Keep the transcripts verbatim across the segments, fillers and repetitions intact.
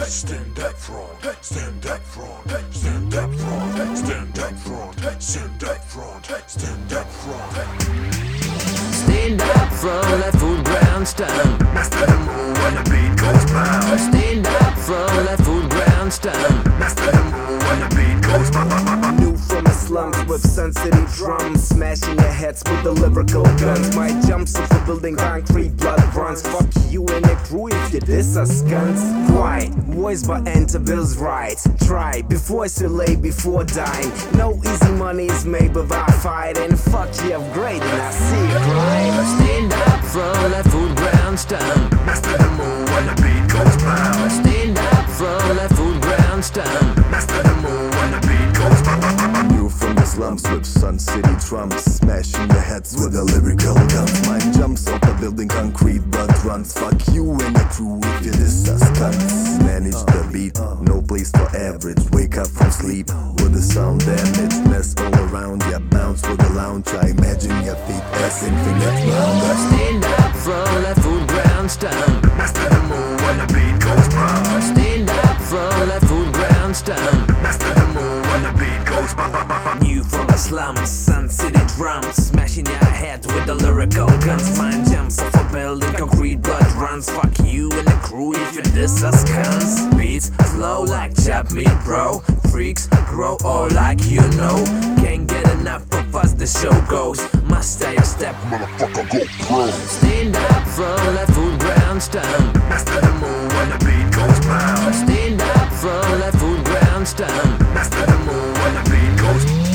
stand up front, stand up front, stand up front, stand up front, stand up front, stand up front. Stand up front, let food ground stand. Master the move when the beat goes pound. Stand up front, let food ground stand. Master the move when the beat goes pound. New from the slums with Sun City drums, smashing your heads with the lyrical guns. My jumps off the building, concrete blood runs. Fuck you and your crew if you diss us guns. Quiet, voice but intervals right. Try before it's too late, before dying. No easy money is made without fighting. Fuck you, I'm great and I see you crying. Stand up front, let food ground stand. Master the move when the beat goes pound. Stand up front, let food ground stand. Master the move when the beat goes pound. New from the slums with Sun City drums, smashing your heads with the lyrical guns. Mine jumps off the building, concrete blood runs. Fuck you and your crew if you diss us cunts. Manage the beat, no place for average. Wake up from sleep with the sound damage. Mess all around, ya bounce with the lounge. I imagine your feet as infinite round. Stand up front, let food ground stand. Master the move when the beat goes pound. Stand up front, let food ground stand. Master the move when the beat goes pound. New from the slums, Sun City drums, smashing your head with the lyrical guns. Mine jumps off a building, concrete blood runs. Fuck you and the crew if you diss us cunts. Beats flow like chop meat, bro. Freaks grow all like you know. Can't get enough of us, the show goes. Must stay a step, Motherfucker go pro. Stand up front, let food ground stand. Master the move when the beat goes pound. Stand up front, let food ground stand. Master the move when the beat goes pound.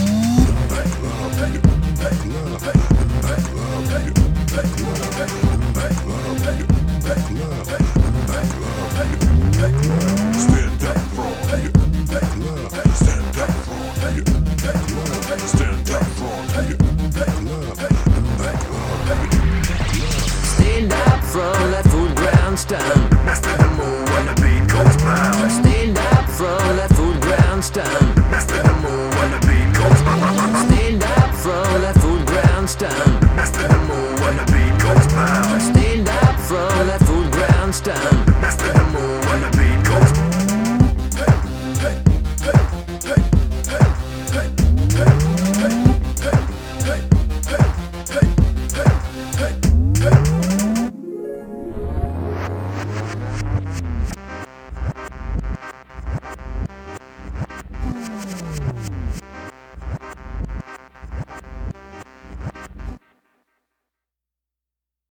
Stand up front, stand up front, stand up front. Stand up front, let food ground stand. Master the move when the beat goes pound. Stand up front, let food ground stand. Master the move when the beat goes pound. Stand up front, let food ground stand. Master the move when the beat goes pound. Stand up front, let food ground stand. Master the move when the beat goes pound.